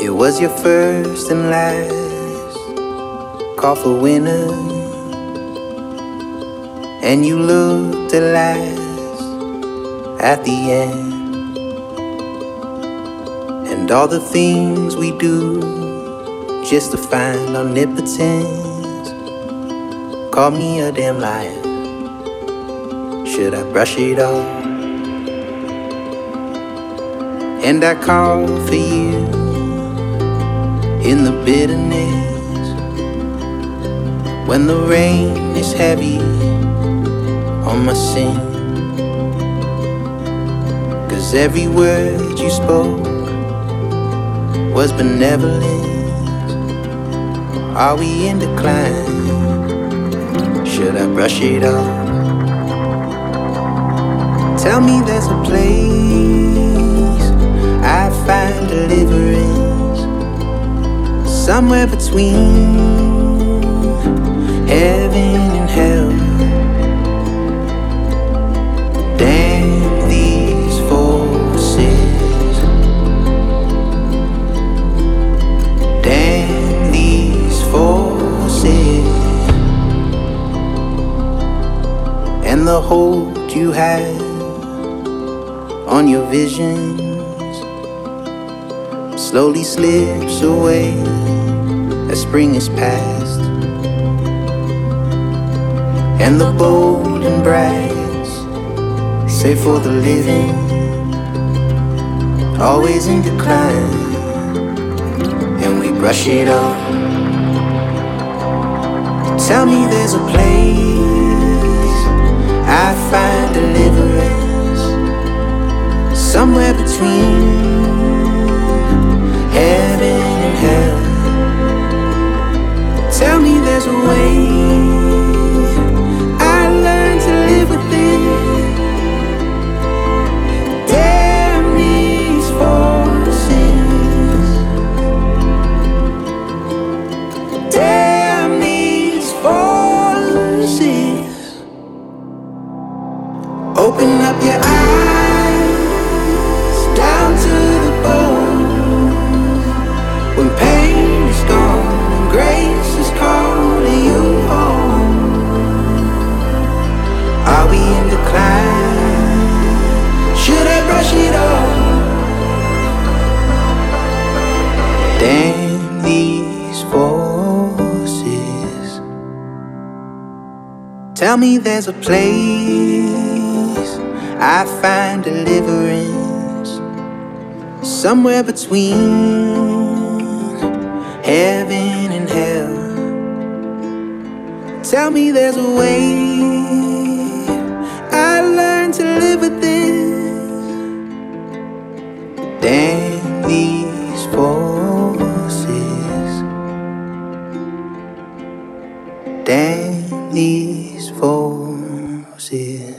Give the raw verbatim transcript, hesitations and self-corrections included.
It was your first and last call for winner, and you looked at last at the end. And all the things we do just to find omnipotence call me a damn liar. Should I brush it off? And I call for you in the bitterness, when the rain is heavy on my sin. 'Cause every word you spoke was benevolent. Are we in decline? Should I brush it off? Tell me there's a place I find deliverance, somewhere between heaven and hell. Damn these forces, damn these forces, and the hold you had on your visions slowly slips away as spring is past, and the bold and bright say for the living, always in decline, and we brush it off. Tell me there's a place I find deliverance, somewhere between heaven and hell. Tell me there's a way I learned to live with it. Damn these forces, damn these forces. Open up your eyes down to the bone. When pain is gone and grace is calling you home, are we in decline? Should I brush it off? Damn these forces. Tell me there's a place I find deliverance, somewhere between heaven and hell. Tell me there's a way I learned to live with this. Damn these forces, damn these forces.